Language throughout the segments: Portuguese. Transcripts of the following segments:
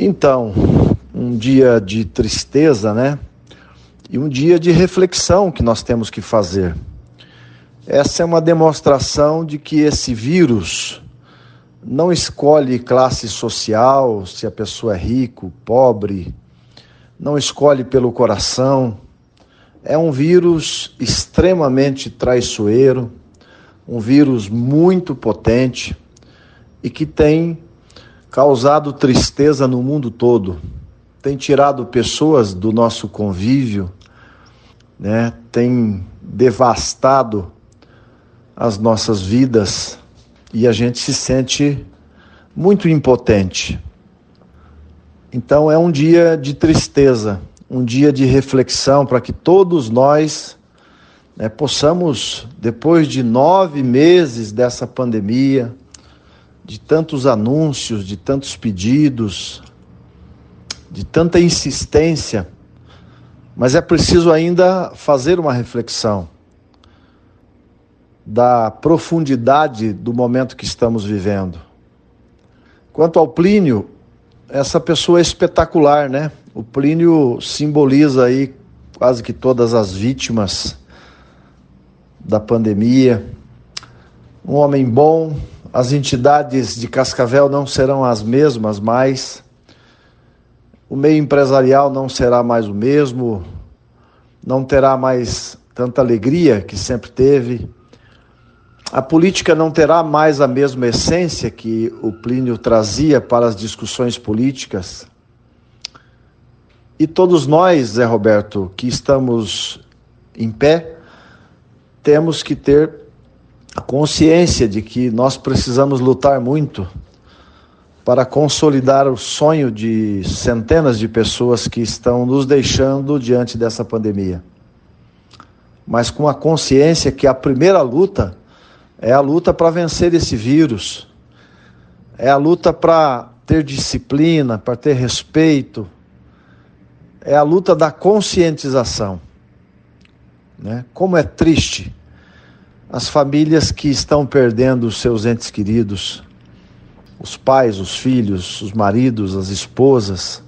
Então, um dia de tristeza, né? E um dia de reflexão que nós temos que fazer. Essa é uma demonstração de que esse vírus não escolhe classe social, se a pessoa é rico, pobre, não escolhe pelo coração. É um vírus extremamente traiçoeiro, um vírus muito potente e que tem causado tristeza no mundo todo. Tem tirado pessoas do nosso convívio, né? Tem devastado as nossas vidas e a gente se sente muito impotente. Então é um dia de tristeza, um dia de reflexão para que todos nós possamos, depois de 9 meses dessa pandemia, de tantos anúncios, de tantos pedidos, de tanta insistência, mas é preciso ainda fazer uma reflexão da profundidade do momento que estamos vivendo. Quanto ao Plínio, essa pessoa é espetacular, né? O Plínio simboliza aí quase que todas as vítimas da pandemia. Um homem bom, as entidades de Cascavel não serão as mesmas mais, o meio empresarial não será mais o mesmo, não terá mais tanta alegria que sempre teve. A política não terá mais a mesma essência que o Plínio trazia para as discussões políticas. E todos nós, Zé Roberto, que estamos em pé, temos que ter a consciência de que nós precisamos lutar muito para consolidar o sonho de centenas de pessoas que estão nos deixando diante dessa pandemia. Mas com a consciência que a primeira luta é a luta para vencer esse vírus, é a luta para ter disciplina, para ter respeito, é a luta da conscientização, né? Como é triste as famílias que estão perdendo os seus entes queridos, os pais, os filhos, os maridos, as esposas.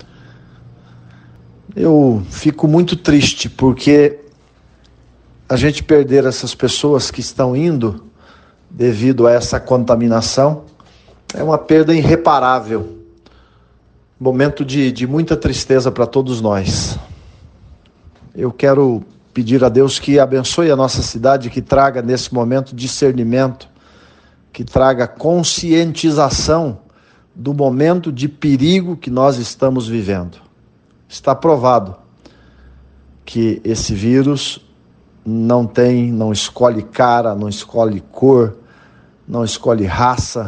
Eu fico muito triste porque a gente perder essas pessoas que estão indo devido a essa contaminação é uma perda irreparável. Momento de muita tristeza para todos nós. Eu quero pedir a Deus que abençoe a nossa cidade, que traga nesse momento discernimento, que traga conscientização do momento de perigo que nós estamos vivendo. Está provado que esse vírus não escolhe cara, não escolhe cor, não escolhe raça,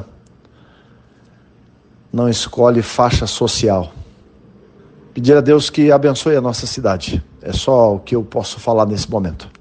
não escolhe faixa social. Pedir a Deus que abençoe a nossa cidade. É só o que eu posso falar nesse momento.